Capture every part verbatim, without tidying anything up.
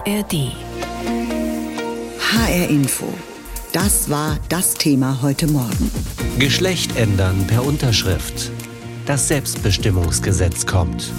R D. H R Info. Das war das Thema heute Morgen. Geschlecht ändern per Unterschrift. Das Selbstbestimmungsgesetz kommt.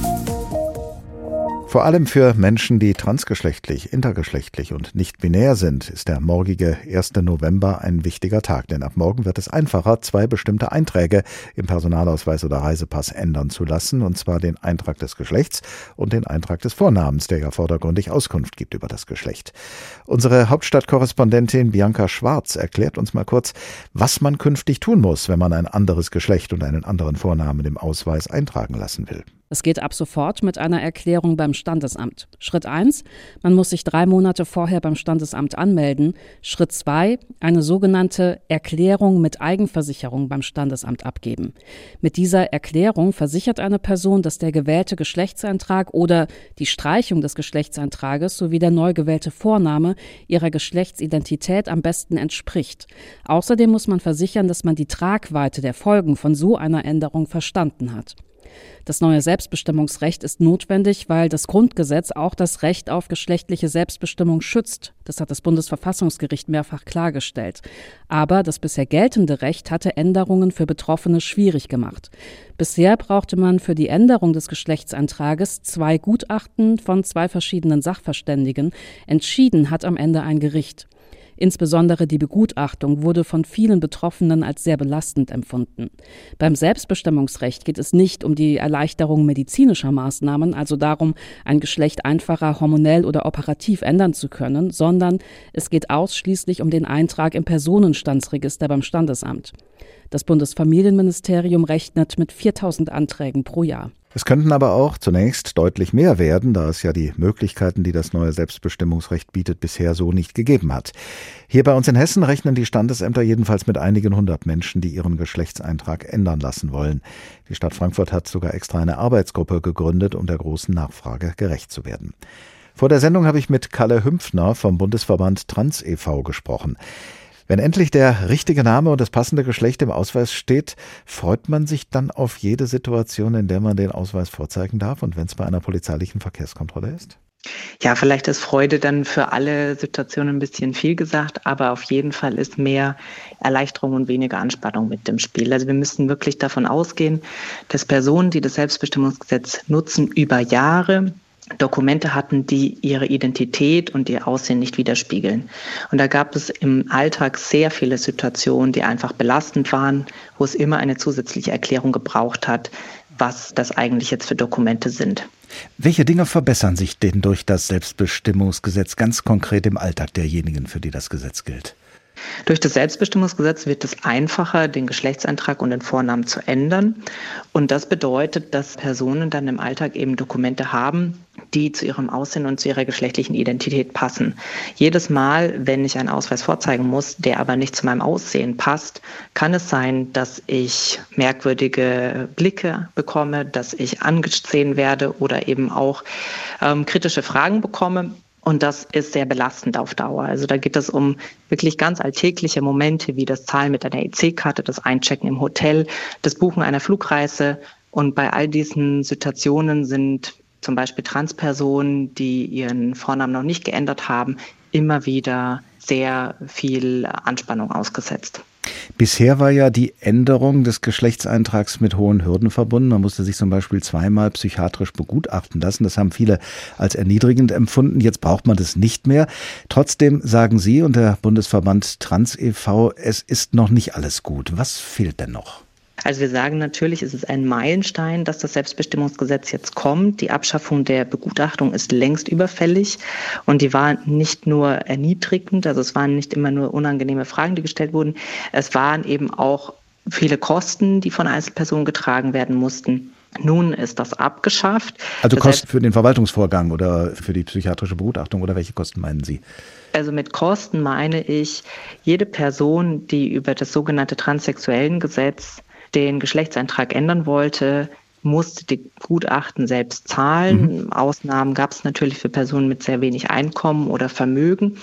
Vor allem für Menschen, die transgeschlechtlich, intergeschlechtlich und nicht binär sind, ist der morgige erster November ein wichtiger Tag. Denn ab morgen wird es einfacher, zwei bestimmte Einträge im Personalausweis oder Reisepass ändern zu lassen. Und zwar den Eintrag des Geschlechts und den Eintrag des Vornamens, der ja vordergründig Auskunft gibt über das Geschlecht. Unsere Hauptstadtkorrespondentin Bianca Schwarz erklärt uns mal kurz, was man künftig tun muss, wenn man ein anderes Geschlecht und einen anderen Vornamen im Ausweis eintragen lassen will. Es geht ab sofort mit einer Erklärung beim Standesamt. Schritt eins: Man muss sich drei Monate vorher beim Standesamt anmelden. Schritt zwei: Eine sogenannte Erklärung mit Eigenversicherung beim Standesamt abgeben. Mit dieser Erklärung versichert eine Person, dass der gewählte Geschlechtseintrag oder die Streichung des Geschlechtseintrages sowie der neu gewählte Vorname ihrer Geschlechtsidentität am besten entspricht. Außerdem muss man versichern, dass man die Tragweite der Folgen von so einer Änderung verstanden hat. Das neue Selbstbestimmungsrecht ist notwendig, weil das Grundgesetz auch das Recht auf geschlechtliche Selbstbestimmung schützt. Das hat das Bundesverfassungsgericht mehrfach klargestellt. Aber das bisher geltende Recht hatte Änderungen für Betroffene schwierig gemacht. Bisher brauchte man für die Änderung des Geschlechtseintrages zwei Gutachten von zwei verschiedenen Sachverständigen. Entschieden hat am Ende ein Gericht. Insbesondere die Begutachtung wurde von vielen Betroffenen als sehr belastend empfunden. Beim Selbstbestimmungsrecht geht es nicht um die Erleichterung medizinischer Maßnahmen, also darum, ein Geschlecht einfacher hormonell oder operativ ändern zu können, sondern es geht ausschließlich um den Eintrag im Personenstandsregister beim Standesamt. Das Bundesfamilienministerium rechnet mit viertausend Anträgen pro Jahr. Es könnten aber auch zunächst deutlich mehr werden, da es ja die Möglichkeiten, die das neue Selbstbestimmungsrecht bietet, bisher so nicht gegeben hat. Hier bei uns in Hessen rechnen die Standesämter jedenfalls mit einigen hundert Menschen, die ihren Geschlechtseintrag ändern lassen wollen. Die Stadt Frankfurt hat sogar extra eine Arbeitsgruppe gegründet, um der großen Nachfrage gerecht zu werden. Vor der Sendung habe ich mit Kalle Hümpfner vom Bundesverband Trans e V gesprochen. Wenn endlich der richtige Name und das passende Geschlecht im Ausweis steht, freut man sich dann auf jede Situation, in der man den Ausweis vorzeigen darf und wenn es bei einer polizeilichen Verkehrskontrolle ist? Ja, vielleicht ist Freude dann für alle Situationen ein bisschen viel gesagt, aber auf jeden Fall ist mehr Erleichterung und weniger Anspannung mit dem Spiel. Also wir müssen wirklich davon ausgehen, dass Personen, die das Selbstbestimmungsgesetz nutzen, über Jahre Dokumente hatten, die ihre Identität und ihr Aussehen nicht widerspiegeln. Und da gab es im Alltag sehr viele Situationen, die einfach belastend waren, wo es immer eine zusätzliche Erklärung gebraucht hat, was das eigentlich jetzt für Dokumente sind. Welche Dinge verbessern sich denn durch das Selbstbestimmungsgesetz ganz konkret im Alltag derjenigen, für die das Gesetz gilt? Durch das Selbstbestimmungsgesetz wird es einfacher, den Geschlechtseintrag und den Vornamen zu ändern. Und das bedeutet, dass Personen dann im Alltag eben Dokumente haben, die zu ihrem Aussehen und zu ihrer geschlechtlichen Identität passen. Jedes Mal, wenn ich einen Ausweis vorzeigen muss, der aber nicht zu meinem Aussehen passt, kann es sein, dass ich merkwürdige Blicke bekomme, dass ich angesehen werde oder eben auch ähm, kritische Fragen bekomme. Und das ist sehr belastend auf Dauer. Also da geht es um wirklich ganz alltägliche Momente wie das Zahlen mit einer E C-Karte, das Einchecken im Hotel, das Buchen einer Flugreise. Und bei all diesen Situationen sind zum Beispiel Transpersonen, die ihren Vornamen noch nicht geändert haben, immer wieder sehr viel Anspannung ausgesetzt. Bisher war ja die Änderung des Geschlechtseintrags mit hohen Hürden verbunden. Man musste sich zum Beispiel zweimal psychiatrisch begutachten lassen. Das haben viele als erniedrigend empfunden. Jetzt braucht man das nicht mehr. Trotzdem sagen Sie und der Bundesverband Trans e V, es ist noch nicht alles gut. Was fehlt denn noch? Also wir sagen natürlich, es ist ein Meilenstein, dass das Selbstbestimmungsgesetz jetzt kommt. Die Abschaffung der Begutachtung ist längst überfällig und die war nicht nur erniedrigend, also es waren nicht immer nur unangenehme Fragen, die gestellt wurden. Es waren eben auch viele Kosten, die von Einzelpersonen getragen werden mussten. Nun ist das abgeschafft. Also das Kosten für den Verwaltungsvorgang oder für die psychiatrische Begutachtung oder welche Kosten meinen Sie? Also mit Kosten meine ich, jede Person, die über das sogenannte Transsexuellengesetz den Geschlechtseintrag ändern wollte, musste die Gutachten selbst zahlen. Mhm. Ausnahmen gab es natürlich für Personen mit sehr wenig Einkommen oder Vermögen.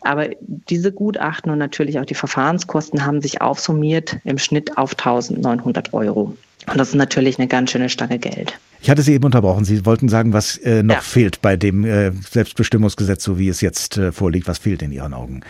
Aber diese Gutachten und natürlich auch die Verfahrenskosten haben sich aufsummiert im Schnitt auf eintausendneunhundert Euro. Und das ist natürlich eine ganz schöne Stange Geld. Ich hatte Sie eben unterbrochen. Sie wollten sagen, was äh, noch ja. fehlt bei dem äh, Selbstbestimmungsgesetz, so wie es jetzt äh, vorliegt. Was fehlt in Ihren Augen?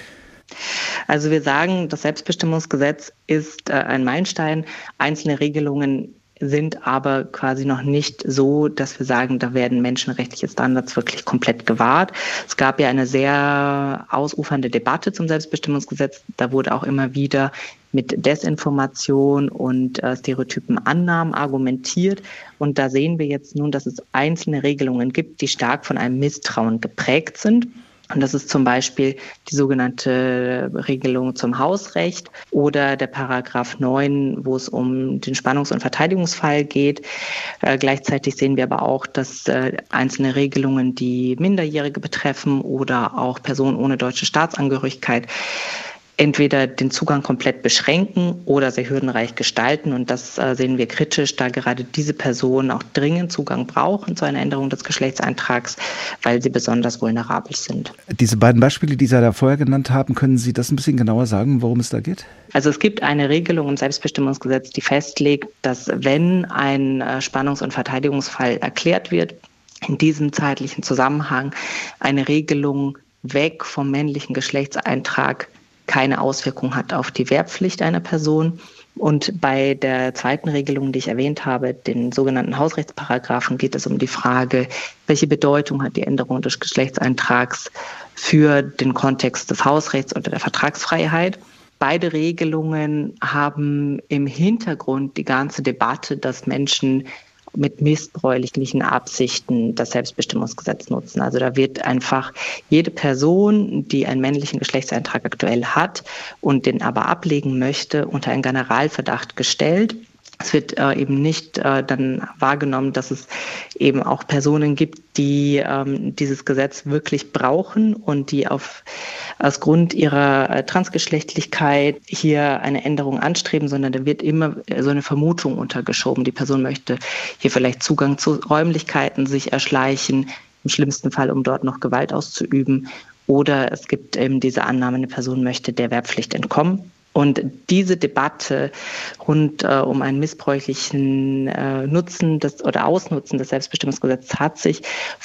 Also wir sagen, das Selbstbestimmungsgesetz ist äh, ein Meilenstein. Einzelne Regelungen sind aber quasi noch nicht so, dass wir sagen, da werden menschenrechtliche Standards wirklich komplett gewahrt. Es gab ja eine sehr ausufernde Debatte zum Selbstbestimmungsgesetz. Da wurde auch immer wieder mit Desinformation und äh, stereotypen Annahmen argumentiert. Und da sehen wir jetzt nun, dass es einzelne Regelungen gibt, die stark von einem Misstrauen geprägt sind. Und das ist zum Beispiel die sogenannte Regelung zum Hausrecht oder der Paragraph neun, wo es um den Spannungs- und Verteidigungsfall geht. Äh, gleichzeitig sehen wir aber auch, dass äh, einzelne Regelungen, die Minderjährige betreffen oder auch Personen ohne deutsche Staatsangehörigkeit, entweder den Zugang komplett beschränken oder sehr hürdenreich gestalten. Und das äh, sehen wir kritisch, da gerade diese Personen auch dringend Zugang brauchen zu einer Änderung des Geschlechtseintrags, weil sie besonders vulnerabel sind. Diese beiden Beispiele, die Sie da vorher genannt haben, können Sie das ein bisschen genauer sagen, worum es da geht? Also es gibt eine Regelung im Selbstbestimmungsgesetz, die festlegt, dass wenn ein äh, Spannungs- und Verteidigungsfall erklärt wird, in diesem zeitlichen Zusammenhang eine Regelung weg vom männlichen Geschlechtseintrag keine Auswirkung hat auf die Wehrpflicht einer Person. Und bei der zweiten Regelung, die ich erwähnt habe, den sogenannten Hausrechtsparagraphen, geht es um die Frage, welche Bedeutung hat die Änderung des Geschlechtseintrags für den Kontext des Hausrechts oder der Vertragsfreiheit. Beide Regelungen haben im Hintergrund die ganze Debatte, dass Menschen mit missbräuchlichen Absichten das Selbstbestimmungsgesetz nutzen. Also da wird einfach jede Person, die einen männlichen Geschlechtseintrag aktuell hat und den aber ablegen möchte, unter einen Generalverdacht gestellt. Es wird äh, eben nicht äh, dann wahrgenommen, dass es eben auch Personen gibt, die ähm, dieses Gesetz wirklich brauchen und die auf, aus Grund ihrer äh, Transgeschlechtlichkeit hier eine Änderung anstreben, sondern da wird immer so eine Vermutung untergeschoben. Die Person möchte hier vielleicht Zugang zu Räumlichkeiten sich erschleichen, im schlimmsten Fall, um dort noch Gewalt auszuüben. Oder es gibt eben diese Annahme, eine Person möchte der Wehrpflicht entkommen. Und diese Debatte rund äh, um einen missbräuchlichen äh, Nutzen des, oder Ausnutzen des Selbstbestimmungsgesetzes hat sich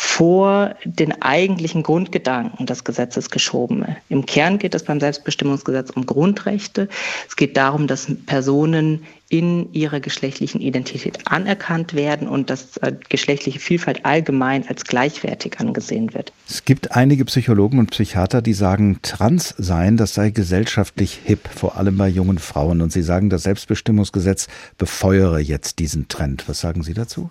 vor den eigentlichen Grundgedanken des Gesetzes geschoben. Im Kern geht es beim Selbstbestimmungsgesetz um Grundrechte. Es geht darum, dass Personen in ihrer geschlechtlichen Identität anerkannt werden und dass äh, geschlechtliche Vielfalt allgemein als gleichwertig angesehen wird. Es gibt einige Psychologen und Psychiater, die sagen, trans sein, das sei gesellschaftlich hip, vor allem bei jungen Frauen. Und sie sagen, das Selbstbestimmungsgesetz befeuere jetzt diesen Trend. Was sagen Sie dazu?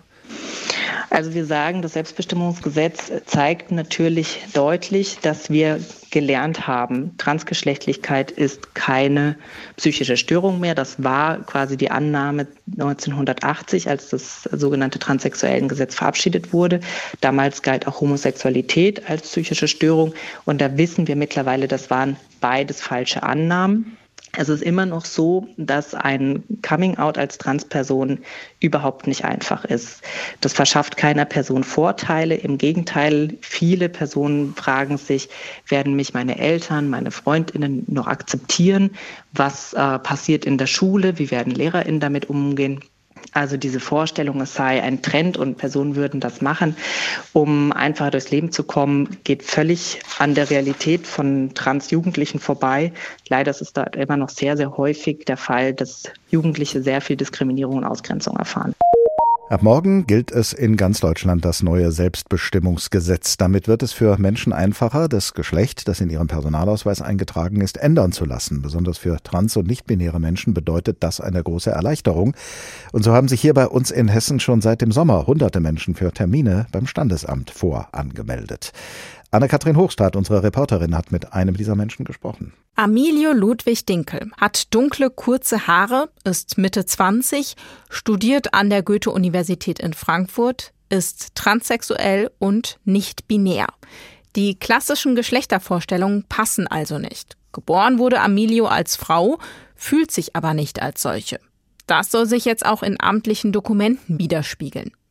Also wir sagen, das Selbstbestimmungsgesetz zeigt natürlich deutlich, dass wir gelernt haben, Transgeschlechtlichkeit ist keine psychische Störung mehr. Das war quasi die Annahme neunzehnhundertachtzig, als das sogenannte Transsexuellengesetz verabschiedet wurde. Damals galt auch Homosexualität als psychische Störung. Und da wissen wir mittlerweile, das waren beides falsche Annahmen. Es ist immer noch so, dass ein Coming-out als Transperson überhaupt nicht einfach ist. Das verschafft keiner Person Vorteile. Im Gegenteil, viele Personen fragen sich, werden mich meine Eltern, meine FreundInnen noch akzeptieren? Was äh, passiert in der Schule? Wie werden LehrerInnen damit umgehen? Also diese Vorstellung, es sei ein Trend und Personen würden das machen, um einfach durchs Leben zu kommen, geht völlig an der Realität von Transjugendlichen vorbei. Leider ist es da immer noch sehr, sehr häufig der Fall, dass Jugendliche sehr viel Diskriminierung und Ausgrenzung erfahren. Ab morgen gilt es in ganz Deutschland das neue Selbstbestimmungsgesetz. Damit wird es für Menschen einfacher, das Geschlecht, das in ihrem Personalausweis eingetragen ist, ändern zu lassen. Besonders für trans- und nicht-binäre Menschen bedeutet das eine große Erleichterung. Und so haben sich hier bei uns in Hessen schon seit dem Sommer hunderte Menschen für Termine beim Standesamt vorangemeldet. Anne-Kathrin Hochstadt, unsere Reporterin, hat mit einem dieser Menschen gesprochen. Amilio Ludwig Dinkel hat dunkle, kurze Haare, ist Mitte zwanzig, studiert an der Goethe-Universität in Frankfurt, ist transsexuell und nicht binär. Die klassischen Geschlechtervorstellungen passen also nicht. Geboren wurde Amilio als Frau, fühlt sich aber nicht als solche. Das soll sich jetzt auch in amtlichen Dokumenten widerspiegeln.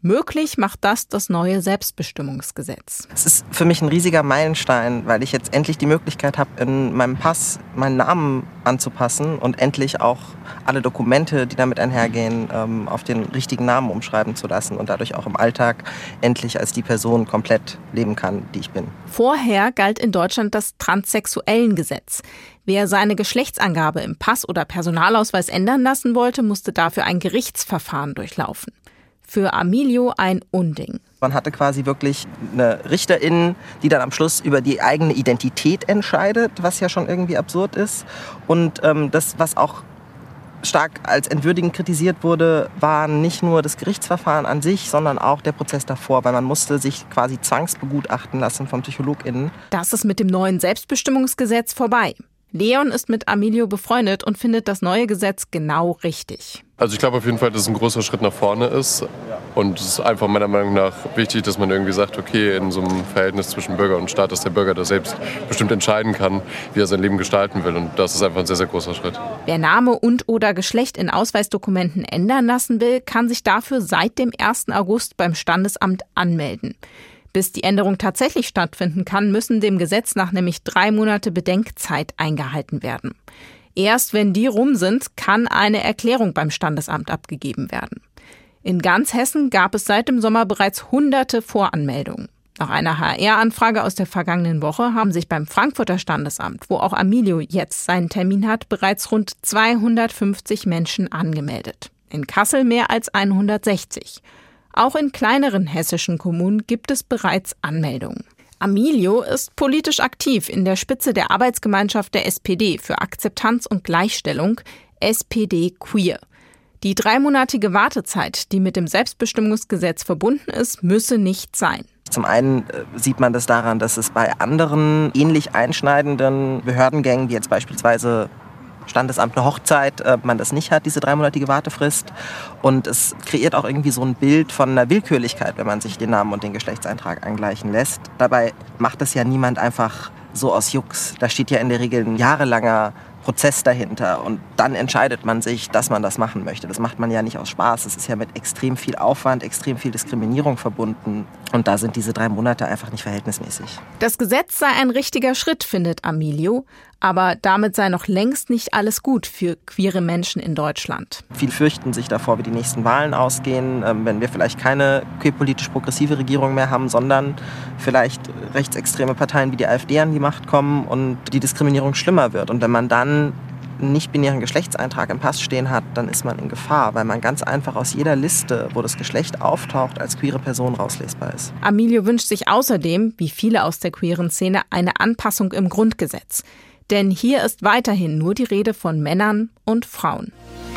Möglich macht das das neue Selbstbestimmungsgesetz. Es ist für mich ein riesiger Meilenstein, weil ich jetzt endlich die Möglichkeit habe, in meinem Pass meinen Namen anzupassen und endlich auch alle Dokumente, die damit einhergehen, auf den richtigen Namen umschreiben zu lassen und dadurch auch im Alltag endlich als die Person komplett leben kann, die ich bin. Vorher galt in Deutschland das Transsexuellengesetz. Wer seine Geschlechtsangabe im Pass oder Personalausweis ändern lassen wollte, musste dafür ein Gerichtsverfahren durchlaufen. Für Amilio ein Unding. Man hatte quasi wirklich eine Richterin, die dann am Schluss über die eigene Identität entscheidet, was ja schon irgendwie absurd ist. Und ähm, das, was auch stark als entwürdigend kritisiert wurde, war nicht nur das Gerichtsverfahren an sich, sondern auch der Prozess davor, weil man musste sich quasi zwangsbegutachten lassen von PsychologInnen. Das ist mit dem neuen Selbstbestimmungsgesetz vorbei. Leon ist mit Amilio befreundet und findet das neue Gesetz genau richtig. Also ich glaube auf jeden Fall, dass es ein großer Schritt nach vorne ist. Und es ist einfach meiner Meinung nach wichtig, dass man irgendwie sagt, okay, in so einem Verhältnis zwischen Bürger und Staat, dass der Bürger das selbst bestimmt entscheiden kann, wie er sein Leben gestalten will. Und das ist einfach ein sehr, sehr großer Schritt. Wer Name und oder Geschlecht in Ausweisdokumenten ändern lassen will, kann sich dafür seit dem ersten August beim Standesamt anmelden. Bis die Änderung tatsächlich stattfinden kann, müssen dem Gesetz nach nämlich drei Monate Bedenkzeit eingehalten werden. Erst wenn die rum sind, kann eine Erklärung beim Standesamt abgegeben werden. In ganz Hessen gab es seit dem Sommer bereits hunderte Voranmeldungen. Nach einer H R-Anfrage aus der vergangenen Woche haben sich beim Frankfurter Standesamt, wo auch Amilio jetzt seinen Termin hat, bereits rund zweihundertfünfzig Menschen angemeldet. In Kassel mehr als hundertsechzig. Auch in kleineren hessischen Kommunen gibt es bereits Anmeldungen. Amilio ist politisch aktiv in der Spitze der Arbeitsgemeinschaft der S P D für Akzeptanz und Gleichstellung, S P D Queer. Die dreimonatige Wartezeit, die mit dem Selbstbestimmungsgesetz verbunden ist, müsse nicht sein. Zum einen sieht man das daran, dass es bei anderen ähnlich einschneidenden Behördengängen, wie jetzt beispielsweise Standesamt eine Hochzeit, man das nicht hat, diese dreimonatige Wartefrist. Und es kreiert auch irgendwie so ein Bild von einer Willkürlichkeit, wenn man sich den Namen und den Geschlechtseintrag angleichen lässt. Dabei macht das ja niemand einfach so aus Jux. Da steht ja in der Regel ein jahrelanger Prozess dahinter und dann entscheidet man sich, dass man das machen möchte. Das macht man ja nicht aus Spaß. Es ist ja mit extrem viel Aufwand, extrem viel Diskriminierung verbunden und da sind diese drei Monate einfach nicht verhältnismäßig. Das Gesetz sei ein richtiger Schritt, findet Amilio, aber damit sei noch längst nicht alles gut für queere Menschen in Deutschland. Viele fürchten sich davor, wie die nächsten Wahlen ausgehen, wenn wir vielleicht keine queerpolitisch progressive Regierung mehr haben, sondern vielleicht rechtsextreme Parteien wie die AfD an die Macht kommen und die Diskriminierung schlimmer wird. Und wenn man dann einen nicht-binären Geschlechtseintrag im Pass stehen hat, dann ist man in Gefahr, weil man ganz einfach aus jeder Liste, wo das Geschlecht auftaucht, als queere Person rauslesbar ist. Amilio wünscht sich außerdem, wie viele aus der queeren Szene, eine Anpassung im Grundgesetz. Denn hier ist weiterhin nur die Rede von Männern und Frauen.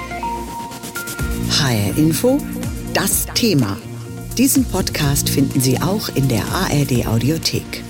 H R Info, das Thema. Diesen Podcast finden Sie auch in der A R D Audiothek.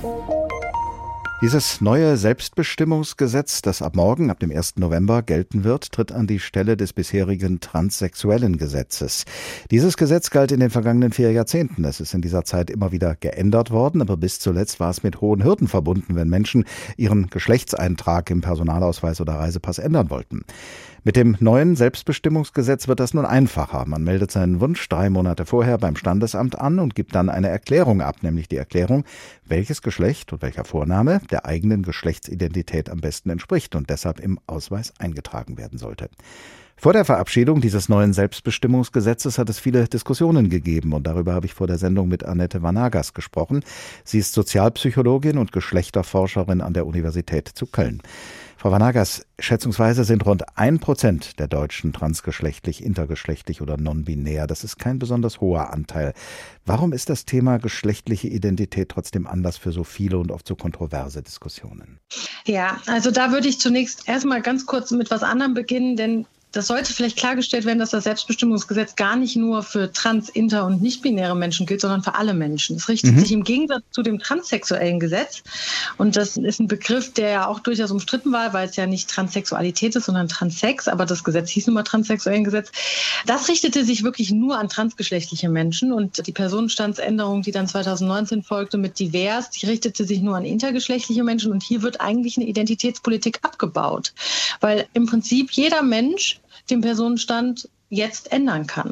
Dieses neue Selbstbestimmungsgesetz, das ab morgen, ab dem ersten November gelten wird, tritt an die Stelle des bisherigen transsexuellen Gesetzes. Dieses Gesetz galt in den vergangenen vier Jahrzehnten. Es ist in dieser Zeit immer wieder geändert worden, aber bis zuletzt war es mit hohen Hürden verbunden, wenn Menschen ihren Geschlechtseintrag im Personalausweis oder Reisepass ändern wollten. Mit dem neuen Selbstbestimmungsgesetz wird das nun einfacher. Man meldet seinen Wunsch drei Monate vorher beim Standesamt an und gibt dann eine Erklärung ab, nämlich die Erklärung, welches Geschlecht und welcher Vorname der eigenen Geschlechtsidentität am besten entspricht und deshalb im Ausweis eingetragen werden sollte. Vor der Verabschiedung dieses neuen Selbstbestimmungsgesetzes hat es viele Diskussionen gegeben und darüber habe ich vor der Sendung mit Annette Vanagas gesprochen. Sie ist Sozialpsychologin und Geschlechterforscherin an der Universität zu Köln. Frau Vanagas, schätzungsweise sind rund ein Prozent der Deutschen transgeschlechtlich, intergeschlechtlich oder non-binär. Das ist kein besonders hoher Anteil. Warum ist das Thema geschlechtliche Identität trotzdem Anlass für so viele und oft so kontroverse Diskussionen? Ja, also da würde ich zunächst erstmal ganz kurz mit was anderem beginnen, denn das sollte vielleicht klargestellt werden, dass das Selbstbestimmungsgesetz gar nicht nur für trans-, inter- und nicht-binäre Menschen gilt, sondern für alle Menschen. Es richtet mhm. sich im Gegensatz zu dem transsexuellen Gesetz. Und das ist ein Begriff, der ja auch durchaus umstritten war, weil es ja nicht Transsexualität ist, sondern Transsex. Aber das Gesetz hieß nun mal transsexuellen Gesetz. Das richtete sich wirklich nur an transgeschlechtliche Menschen. Und die Personenstandsänderung, die dann zweitausendneunzehn folgte mit divers, die richtete sich nur an intergeschlechtliche Menschen. Und hier wird eigentlich eine Identitätspolitik abgebaut. Weil im Prinzip jeder Mensch den Personenstand jetzt ändern kann.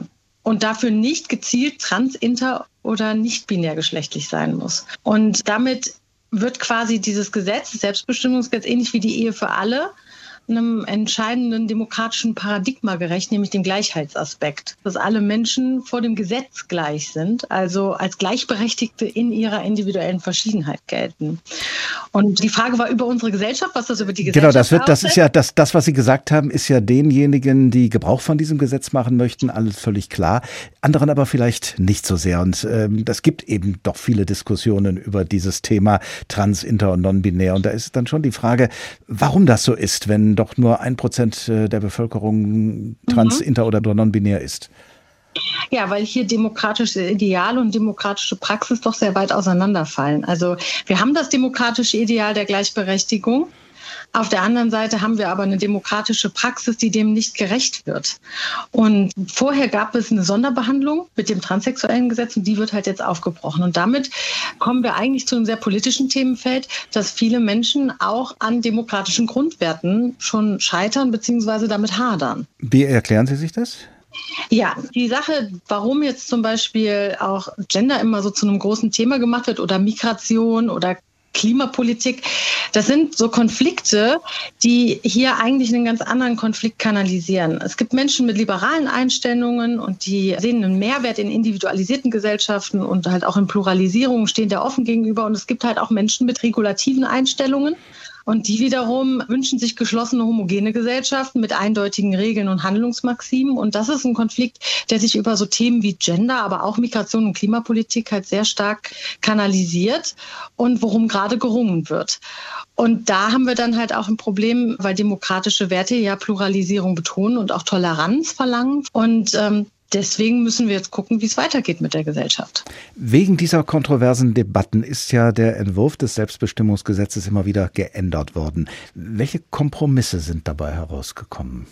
und dafür nicht gezielt trans, inter oder nicht binär geschlechtlich sein muss. Und damit wird quasi dieses Gesetz, das Selbstbestimmungsgesetz, ähnlich wie die Ehe für alle, einem entscheidenden demokratischen Paradigma gerecht, nämlich dem Gleichheitsaspekt, dass alle Menschen vor dem Gesetz gleich sind, also als Gleichberechtigte in ihrer individuellen Verschiedenheit gelten. Und die Frage war über unsere Gesellschaft, was das über die Gesellschaft Genau, das wird, das ist ja das, das, was Sie gesagt haben, ist ja denjenigen, die Gebrauch von diesem Gesetz machen möchten, alles völlig klar. Anderen aber vielleicht nicht so sehr. Und ähm, das gibt eben doch viele Diskussionen über dieses Thema trans, inter und non-binär. Und da ist dann schon die Frage, warum das so ist, wenn doch nur ein Prozent der Bevölkerung trans, mhm. inter oder non-binär ist. Ja, weil hier demokratische Ideale und demokratische Praxis doch sehr weit auseinanderfallen. Also wir haben das demokratische Ideal der Gleichberechtigung. Auf der anderen Seite haben wir aber eine demokratische Praxis, die dem nicht gerecht wird. Und vorher gab es eine Sonderbehandlung mit dem transsexuellen Gesetz und die wird halt jetzt aufgebrochen. Und damit kommen wir eigentlich zu einem sehr politischen Themenfeld, dass viele Menschen auch an demokratischen Grundwerten schon scheitern bzw. damit hadern. Wie erklären Sie sich das? Ja, die Sache, warum jetzt zum Beispiel auch Gender immer so zu einem großen Thema gemacht wird oder Migration oder Klimapolitik, das sind so Konflikte, die hier eigentlich einen ganz anderen Konflikt kanalisieren. Es gibt Menschen mit liberalen Einstellungen und die sehen einen Mehrwert in individualisierten Gesellschaften und halt auch in Pluralisierung, stehen der offen gegenüber. Und es gibt halt auch Menschen mit regulativen Einstellungen. Und die wiederum wünschen sich geschlossene, homogene Gesellschaften mit eindeutigen Regeln und Handlungsmaximen. Und das ist ein Konflikt, der sich über so Themen wie Gender, aber auch Migration und Klimapolitik halt sehr stark kanalisiert und worum gerade gerungen wird. Und da haben wir dann halt auch ein Problem, weil demokratische Werte ja Pluralisierung betonen und auch Toleranz verlangen. Und ähm, Deswegen müssen wir jetzt gucken, wie es weitergeht mit der Gesellschaft. Wegen dieser kontroversen Debatten ist ja der Entwurf des Selbstbestimmungsgesetzes immer wieder geändert worden. Welche Kompromisse sind dabei herausgekommen?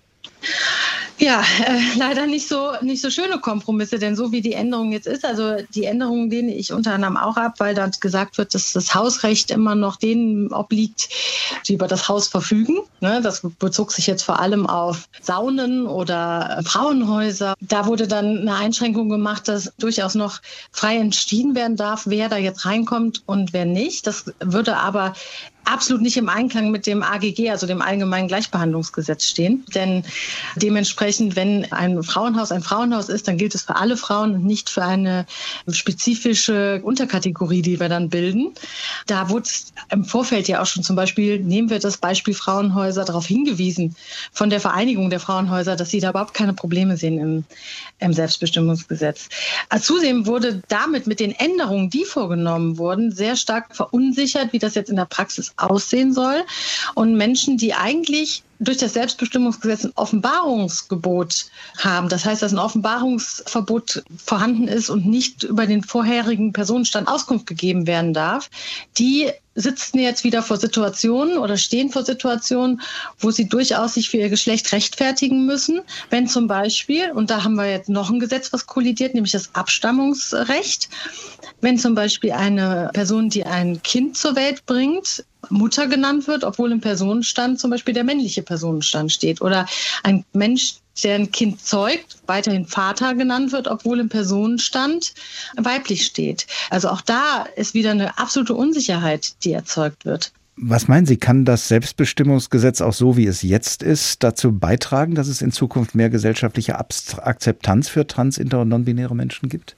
Ja, äh, leider nicht so nicht so schöne Kompromisse, denn so wie die Änderung jetzt ist, also die Änderungen lehne ich unter anderem auch ab, weil dann gesagt wird, dass das Hausrecht immer noch denen obliegt, die über das Haus verfügen. Ne, das bezog sich jetzt vor allem auf Saunen oder Frauenhäuser. Da wurde dann eine Einschränkung gemacht, dass durchaus noch frei entschieden werden darf, wer da jetzt reinkommt und wer nicht. Das würde aber absolut nicht im Einklang mit dem A G G, also dem Allgemeinen Gleichbehandlungsgesetz stehen. Denn dementsprechend, wenn ein Frauenhaus ein Frauenhaus ist, dann gilt es für alle Frauen und nicht für eine spezifische Unterkategorie, die wir dann bilden. Da wurde im Vorfeld ja auch schon zum Beispiel, nehmen wir das Beispiel Frauenhäuser, darauf hingewiesen von der Vereinigung der Frauenhäuser, dass sie da überhaupt keine Probleme sehen im, im Selbstbestimmungsgesetz. Zudem wurde damit mit den Änderungen, die vorgenommen wurden, sehr stark verunsichert, wie das jetzt in der Praxis aussehen soll. Und Menschen, die eigentlich durch das Selbstbestimmungsgesetz ein Offenbarungsgebot haben, das heißt, dass ein Offenbarungsverbot vorhanden ist und nicht über den vorherigen Personenstand Auskunft gegeben werden darf, die sitzen jetzt wieder vor Situationen oder stehen vor Situationen, wo sie durchaus sich für ihr Geschlecht rechtfertigen müssen, wenn zum Beispiel, und da haben wir jetzt noch ein Gesetz, was kollidiert, nämlich das Abstammungsrecht, wenn zum Beispiel eine Person, die ein Kind zur Welt bringt, Mutter genannt wird, obwohl im Personenstand zum Beispiel der männliche Personenstand steht, oder ein Mensch, der ein Kind zeugt, weiterhin Vater genannt wird, obwohl im Personenstand weiblich steht. Also auch da ist wieder eine absolute Unsicherheit, die erzeugt wird. Was meinen Sie, kann das Selbstbestimmungsgesetz auch so, wie es jetzt ist, dazu beitragen, dass es in Zukunft mehr gesellschaftliche Akzeptanz für trans-, inter- und non-binäre Menschen gibt?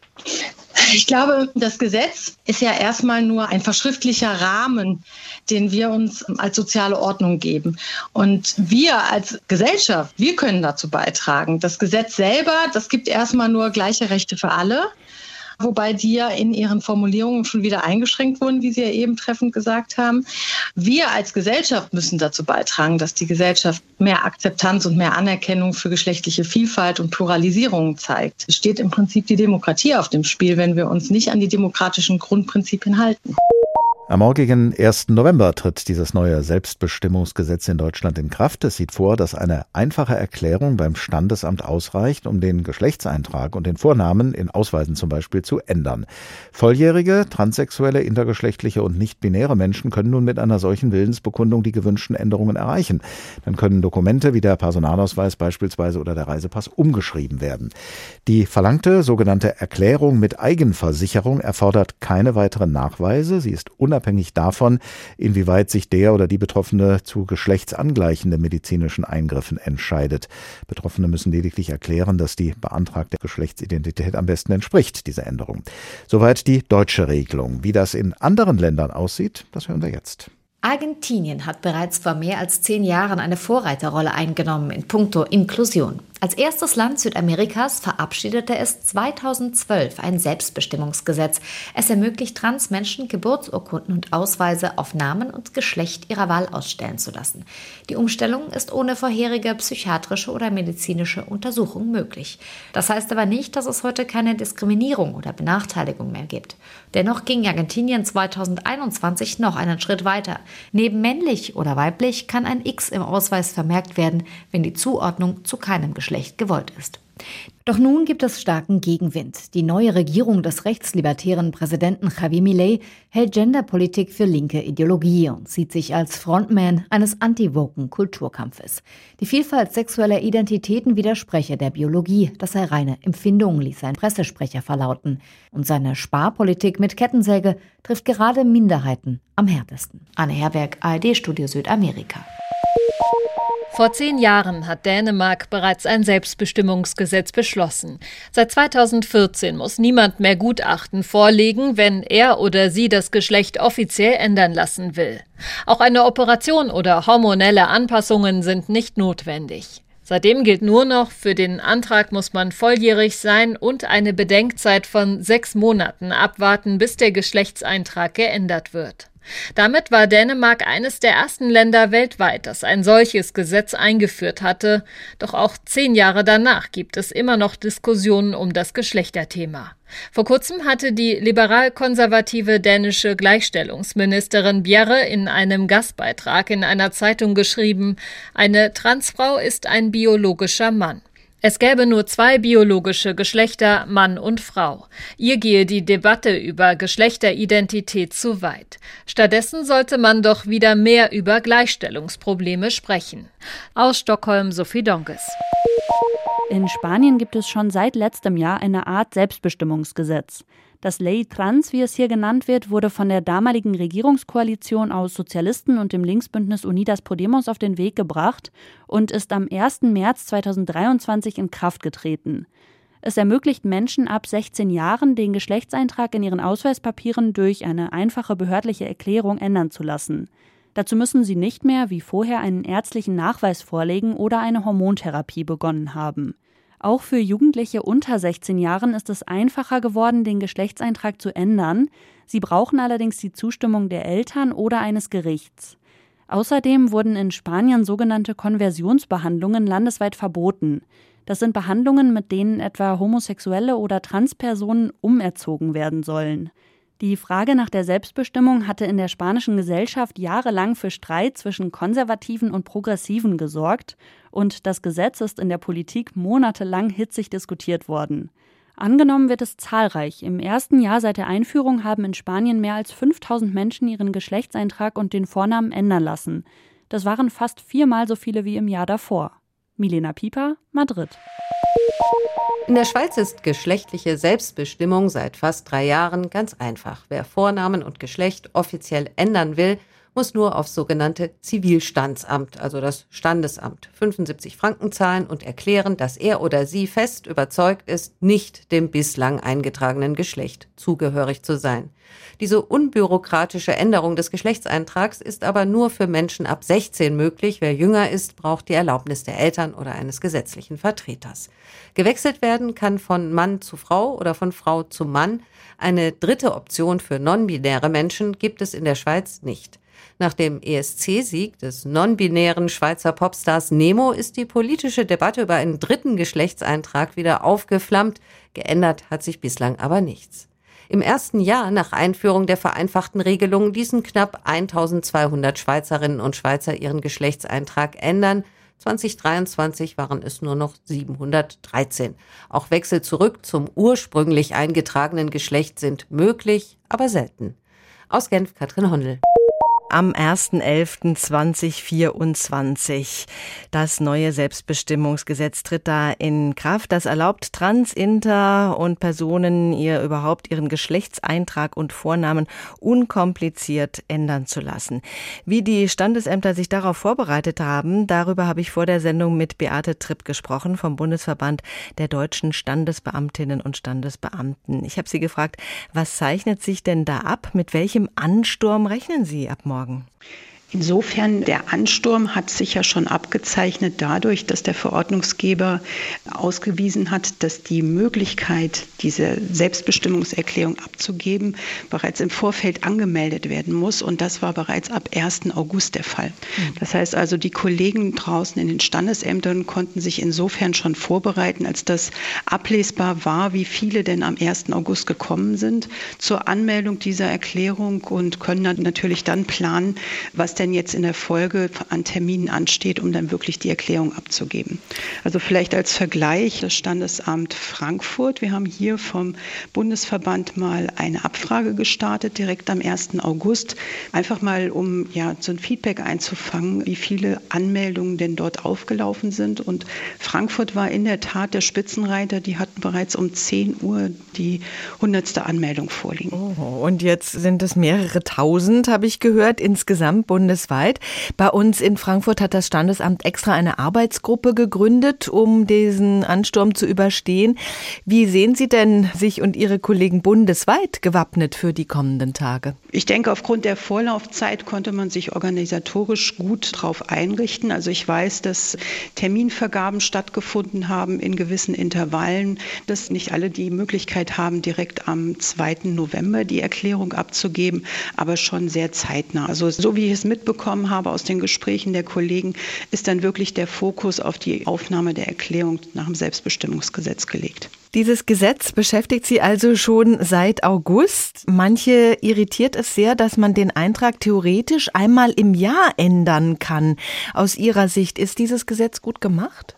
Ich glaube, das Gesetz ist ja erstmal nur ein verschriftlicher Rahmen, den wir uns als soziale Ordnung geben. Und wir als Gesellschaft, wir können dazu beitragen. Das Gesetz selber, das gibt erstmal nur gleiche Rechte für alle, wobei die ja in ihren Formulierungen schon wieder eingeschränkt wurden, wie Sie ja eben treffend gesagt haben. Wir als Gesellschaft müssen dazu beitragen, dass die Gesellschaft mehr Akzeptanz und mehr Anerkennung für geschlechtliche Vielfalt und Pluralisierung zeigt. Es steht im Prinzip die Demokratie auf dem Spiel, wenn wir uns nicht an die demokratischen Grundprinzipien halten. Am morgigen ersten November tritt dieses neue Selbstbestimmungsgesetz in Deutschland in Kraft. Es sieht vor, dass eine einfache Erklärung beim Standesamt ausreicht, um den Geschlechtseintrag und den Vornamen in Ausweisen zum Beispiel zu ändern. Volljährige, transsexuelle, intergeschlechtliche und nicht-binäre Menschen können nun mit einer solchen Willensbekundung die gewünschten Änderungen erreichen. Dann können Dokumente wie der Personalausweis beispielsweise oder der Reisepass umgeschrieben werden. Die verlangte sogenannte Erklärung mit Eigenversicherung erfordert keine weiteren Nachweise. Sie ist unabhängig Unabhängig davon, inwieweit sich der oder die Betroffene zu geschlechtsangleichenden medizinischen Eingriffen entscheidet. Betroffene müssen lediglich erklären, dass die beantragte Geschlechtsidentität am besten entspricht, dieser Änderung. Soweit die deutsche Regelung. Wie das in anderen Ländern aussieht, das hören wir jetzt. Argentinien hat bereits vor mehr als zehn Jahren eine Vorreiterrolle eingenommen in puncto Inklusion. Als erstes Land Südamerikas verabschiedete es zweitausendzwölf ein Selbstbestimmungsgesetz. Es ermöglicht Transmenschen, Geburtsurkunden und Ausweise auf Namen und Geschlecht ihrer Wahl ausstellen zu lassen. Die Umstellung ist ohne vorherige psychiatrische oder medizinische Untersuchung möglich. Das heißt aber nicht, dass es heute keine Diskriminierung oder Benachteiligung mehr gibt. Dennoch ging Argentinien zweitausendeinundzwanzig noch einen Schritt weiter. Neben männlich oder weiblich kann ein X im Ausweis vermerkt werden, wenn die Zuordnung zu keinem Geschlecht gewollt ist. Doch nun gibt es starken Gegenwind. Die neue Regierung des rechtslibertären Präsidenten Javier Milei hält Genderpolitik für linke Ideologie und sieht sich als Frontman eines anti-woken Kulturkampfes. Die Vielfalt sexueller Identitäten widerspreche der Biologie, das sei reine Empfindung, ließ ein Pressesprecher verlauten. Und seine Sparpolitik mit Kettensäge trifft gerade Minderheiten am härtesten. Anne Herberg, A R D-Studio Südamerika. Vor zehn Jahren hat Dänemark bereits ein Selbstbestimmungsgesetz beschlossen. Seit zweitausendvierzehn muss niemand mehr Gutachten vorlegen, wenn er oder sie das Geschlecht offiziell ändern lassen will. Auch eine Operation oder hormonelle Anpassungen sind nicht notwendig. Seitdem gilt nur noch, für den Antrag muss man volljährig sein und eine Bedenkzeit von sechs Monaten abwarten, bis der Geschlechtseintrag geändert wird. Damit war Dänemark eines der ersten Länder weltweit, das ein solches Gesetz eingeführt hatte. Doch auch zehn Jahre danach gibt es immer noch Diskussionen um das Geschlechterthema. Vor kurzem hatte die liberal-konservative dänische Gleichstellungsministerin Bjerre in einem Gastbeitrag in einer Zeitung geschrieben, eine Transfrau ist ein biologischer Mann. Es gäbe nur zwei biologische Geschlechter, Mann und Frau. Ihr gehe die Debatte über Geschlechteridentität zu weit. Stattdessen sollte man doch wieder mehr über Gleichstellungsprobleme sprechen. Aus Stockholm, Sophie Donkes. In Spanien gibt es schon seit letztem Jahr eine Art Selbstbestimmungsgesetz. Das Ley Trans, wie es hier genannt wird, wurde von der damaligen Regierungskoalition aus Sozialisten und dem Linksbündnis Unidas Podemos auf den Weg gebracht und ist am ersten März zweitausenddreiundzwanzig in Kraft getreten. Es ermöglicht Menschen ab sechzehn Jahren, den Geschlechtseintrag in ihren Ausweispapieren durch eine einfache behördliche Erklärung ändern zu lassen. Dazu müssen sie nicht mehr, wie vorher, einen ärztlichen Nachweis vorlegen oder eine Hormontherapie begonnen haben. Auch für Jugendliche unter sechzehn Jahren ist es einfacher geworden, den Geschlechtseintrag zu ändern. Sie brauchen allerdings die Zustimmung der Eltern oder eines Gerichts. Außerdem wurden in Spanien sogenannte Konversionsbehandlungen landesweit verboten. Das sind Behandlungen, mit denen etwa homosexuelle oder Transpersonen umerzogen werden sollen. Die Frage nach der Selbstbestimmung hatte in der spanischen Gesellschaft jahrelang für Streit zwischen Konservativen und Progressiven gesorgt und das Gesetz ist in der Politik monatelang hitzig diskutiert worden. Angenommen wird es zahlreich. Im ersten Jahr seit der Einführung haben in Spanien mehr als fünftausend Menschen ihren Geschlechtseintrag und den Vornamen ändern lassen. Das waren fast viermal so viele wie im Jahr davor. Milena Pieper, Madrid. In der Schweiz ist geschlechtliche Selbstbestimmung seit fast drei Jahren ganz einfach. Wer Vornamen und Geschlecht offiziell ändern will, muss nur aufs sogenannte Zivilstandsamt, also das Standesamt, fünfundsiebzig Franken zahlen und erklären, dass er oder sie fest überzeugt ist, nicht dem bislang eingetragenen Geschlecht zugehörig zu sein. Diese unbürokratische Änderung des Geschlechtseintrags ist aber nur für Menschen ab sechzehn möglich. Wer jünger ist, braucht die Erlaubnis der Eltern oder eines gesetzlichen Vertreters. Gewechselt werden kann von Mann zu Frau oder von Frau zu Mann. Eine dritte Option für non-binäre Menschen gibt es in der Schweiz nicht. Nach dem E S C-Sieg des non-binären Schweizer Popstars Nemo ist die politische Debatte über einen dritten Geschlechtseintrag wieder aufgeflammt. Geändert hat sich bislang aber nichts. Im ersten Jahr nach Einführung der vereinfachten Regelung ließen knapp eintausendzweihundert Schweizerinnen und Schweizer ihren Geschlechtseintrag ändern. zwanzig dreiundzwanzig waren es nur noch siebenhundertdreizehn. Auch Wechsel zurück zum ursprünglich eingetragenen Geschlecht sind möglich, aber selten. Aus Genf, Katrin Hondel. Am ersten elften zweitausendvierundzwanzig. Das neue Selbstbestimmungsgesetz tritt da in Kraft. Das erlaubt Trans-, Inter- und Personen, ihr überhaupt ihren Geschlechtseintrag und Vornamen unkompliziert ändern zu lassen. Wie die Standesämter sich darauf vorbereitet haben, darüber habe ich vor der Sendung mit Beate Tripp gesprochen vom Bundesverband der deutschen Standesbeamtinnen und Standesbeamten. Ich habe sie gefragt, was zeichnet sich denn da ab? Mit welchem Ansturm rechnen Sie ab morgen? Insofern, der Ansturm hat sich ja schon abgezeichnet dadurch, dass der Verordnungsgeber ausgewiesen hat, dass die Möglichkeit, diese Selbstbestimmungserklärung abzugeben, bereits im Vorfeld angemeldet werden muss. Und das war bereits ab ersten August der Fall. Das heißt also, die Kollegen draußen in den Standesämtern konnten sich insofern schon vorbereiten, als das ablesbar war, wie viele denn am ersten August gekommen sind zur Anmeldung dieser Erklärung und können dann natürlich dann planen, was denn jetzt in der Folge an Terminen ansteht, um dann wirklich die Erklärung abzugeben. Also vielleicht als Vergleich das Standesamt Frankfurt. Wir haben hier vom Bundesverband mal eine Abfrage gestartet, direkt am ersten August. Einfach mal, um ja so ein Feedback einzufangen, wie viele Anmeldungen denn dort aufgelaufen sind. Und Frankfurt war in der Tat der Spitzenreiter. Die hatten bereits um zehn Uhr die hundertste Anmeldung vorliegen. Oh, und jetzt sind es mehrere tausend, habe ich gehört, insgesamt bundesweit. Bei uns in Frankfurt hat das Standesamt extra eine Arbeitsgruppe gegründet, um diesen Ansturm zu überstehen. Wie sehen Sie denn sich und Ihre Kollegen bundesweit gewappnet für die kommenden Tage? Ich denke, aufgrund der Vorlaufzeit konnte man sich organisatorisch gut darauf einrichten. Also ich weiß, dass Terminvergaben stattgefunden haben in gewissen Intervallen, dass nicht alle die Möglichkeit haben, direkt am zweiten November die Erklärung abzugeben, aber schon sehr zeitnah. Also so wie ich es mitbekommen habe aus den Gesprächen der Kollegen, ist dann wirklich der Fokus auf die Aufnahme der Erklärung nach dem Selbstbestimmungsgesetz gelegt. Dieses Gesetz beschäftigt Sie also schon seit August. Manche irritiert es sehr, dass man den Eintrag theoretisch einmal im Jahr ändern kann. Aus Ihrer Sicht, ist dieses Gesetz gut gemacht?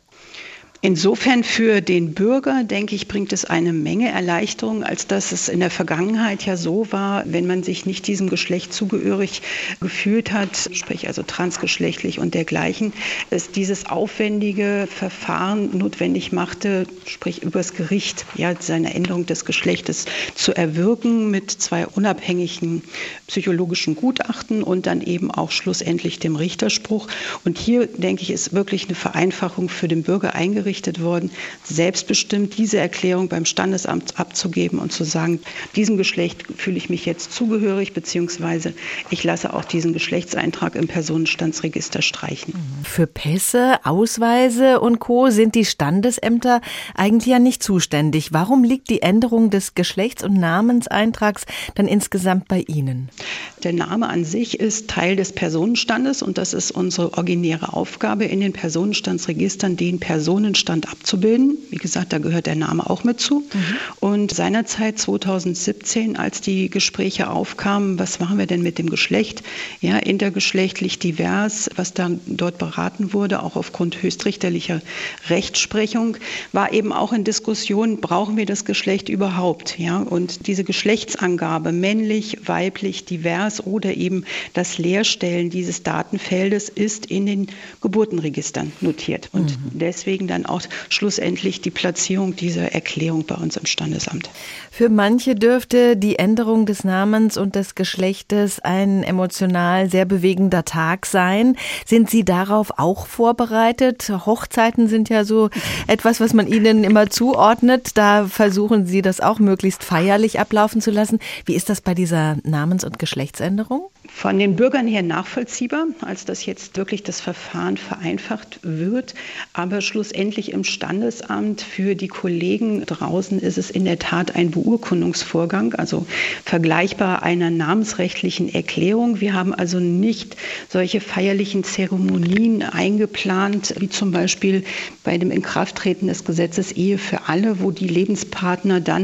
Insofern für den Bürger, denke ich, bringt es eine Menge Erleichterung, als dass es in der Vergangenheit ja so war, wenn man sich nicht diesem Geschlecht zugehörig gefühlt hat, sprich also transgeschlechtlich und dergleichen, es dieses aufwendige Verfahren notwendig machte, sprich übers Gericht, ja, seine Änderung des Geschlechtes zu erwirken mit zwei unabhängigen psychologischen Gutachten und dann eben auch schlussendlich dem Richterspruch. Und hier, denke ich, ist wirklich eine Vereinfachung für den Bürger eingerichtet worden, selbstbestimmt diese Erklärung beim Standesamt abzugeben und zu sagen, diesem Geschlecht fühle ich mich jetzt zugehörig, beziehungsweise ich lasse auch diesen Geschlechtseintrag im Personenstandsregister streichen. Für Pässe, Ausweise und Co. sind die Standesämter eigentlich ja nicht zuständig. Warum liegt die Änderung des Geschlechts- und Namenseintrags dann insgesamt bei Ihnen? Der Name an sich ist Teil des Personenstandes und das ist unsere originäre Aufgabe in den Personenstandsregistern, den Personenstand abzubilden. Wie gesagt, da gehört der Name auch mit zu. Mhm. Und seinerzeit zweitausendsiebzehn, als die Gespräche aufkamen, was machen wir denn mit dem Geschlecht? Ja, intergeschlechtlich, divers, was dann dort beraten wurde, auch aufgrund höchstrichterlicher Rechtsprechung, war eben auch in Diskussion, brauchen wir das Geschlecht überhaupt? Ja, und diese Geschlechtsangabe, männlich, weiblich, divers oder eben das Leerstellen dieses Datenfeldes ist in den Geburtenregistern notiert. Und mhm. deswegen dann auch schlussendlich die Platzierung dieser Erklärung bei uns im Standesamt. Für manche dürfte die Änderung des Namens und des Geschlechtes ein emotional sehr bewegender Tag sein. Sind Sie darauf auch vorbereitet? Hochzeiten sind ja so etwas, was man Ihnen immer zuordnet. Da versuchen Sie das auch möglichst feierlich ablaufen zu lassen. Wie ist das bei dieser Namens- und Geschlechtsänderung? Von den Bürgern her nachvollziehbar, als dass jetzt wirklich das Verfahren vereinfacht wird. Aber schlussendlich im Standesamt für die Kollegen draußen ist es in der Tat ein Beurkundungsvorgang, also vergleichbar einer namensrechtlichen Erklärung. Wir haben also nicht solche feierlichen Zeremonien eingeplant, wie zum Beispiel bei dem Inkrafttreten des Gesetzes Ehe für alle, wo die Lebenspartner dann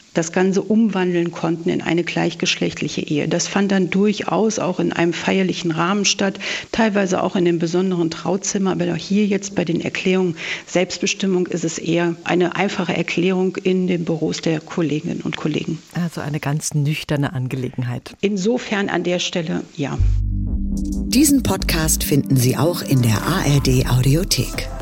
das Ganze umwandeln konnten in eine gleichgeschlechtliche Ehe. Das fand dann durchaus auch in einem feierlichen Rahmen statt, teilweise auch in dem besonderen Trauzimmer. Aber auch hier jetzt bei den Erklärungen Selbstbestimmung ist es eher eine einfache Erklärung in den Büros der Kolleginnen und Kollegen. Also eine ganz nüchterne Angelegenheit. Insofern an der Stelle ja. Diesen Podcast finden Sie auch in der A R D Audiothek.